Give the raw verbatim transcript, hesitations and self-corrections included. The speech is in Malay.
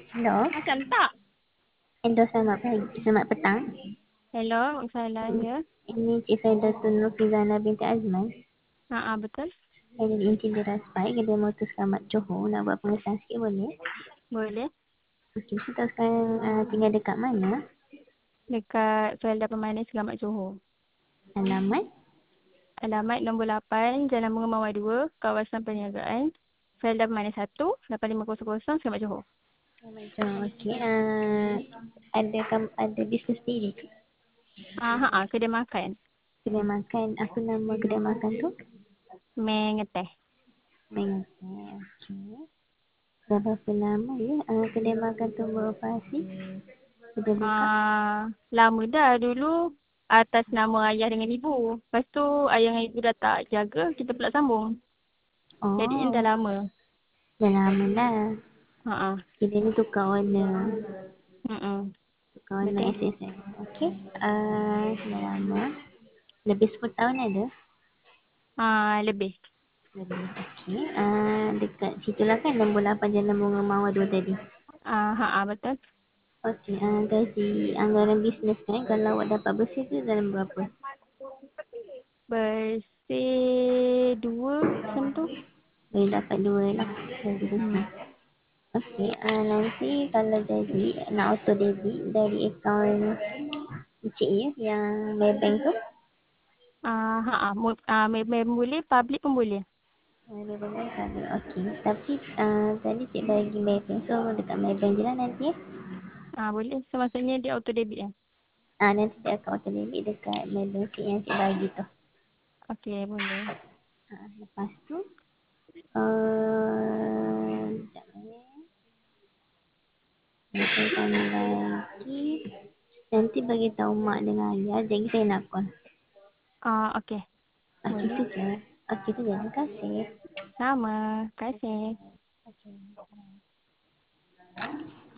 Hello. Macam tak? Hello, selamat pagi. Selamat petang. Hello, salam Hmm. ya. Ini Cik Saidatun Nurfizana binti Azman. Ha, betul. Saya dari Inti Diraspai, Kedai Motor Selamat Johor. Nak buat pengesahan sikit boleh? Boleh. Okey, saya tahu sekarang uh, tinggal dekat mana? Dekat Felda Pemanis, Selamat Johor. Alamat? Alamat nombor lapan, Jalan Bunga Mawar dua, Kawasan Perniagaan. Felda Pemanis satu, lapan lima kosong kosong, Selamat Johor. Selamat Johor. Okey. Uh, ada kam- ada bisnes sendiri ke? Ah, ha, ha, kedai makan. Kedai makan. Apa nama kedai makan tu? Mengeteh. Mengete. Okey. Dah berapa lama ya uh, kedai makan tu beroperasi? Sudah buka? Ah, lama dah dulu atas nama ayah dengan ibu. Lepas tu ayah dengan ibu dah tak jaga, kita pula sambung. Jadi dah Oh, lama. dah lama dah. Ha, ha. Kedai ni tukar warna. Mm-mm. Kawan Betul. S S M. Okey. Uh, dah lama. Lebih sepuluh tahun ada? Ah, lebih. Lebih. Okey. Uh, dekat situ lah kan nombor lapan Jalan Bunga Mawar dua tadi. Ah, ha, ha, betul. Okey. Uh, gaji anggaran bisnes kan kalau awak dapat bersih tu dalam berapa? Bersih dua macam tu. Boleh dapat dua lah. Gaji Hmm. bersih. Okey. Uh, nanti kalau jadi nak auto debit dari akaun Encik ya yang Maybank tu. Ah, ha, ha. Mu- ah, memang boleh, public pun boleh. Boleh boleh ada. Okey. Tapi uh, tadi cik bagi Maybank. So dekat Maybank je lah nanti ya. Ah, boleh. So, maksudnya dia auto debit ya. Ah, nanti dia akan auto debit dekat Maybank cik yang cik bagi tu. Okey, boleh. Ah, lepas tu, uh, sekejap eh. Saya tanya lagi. Nanti bagi tahu mak dengan ayah. Jadi saya nak call. Ah, okey. Okey Boleh. tu je. Okey tu je. Terima kasih. Sama. Terima kasih. Okey.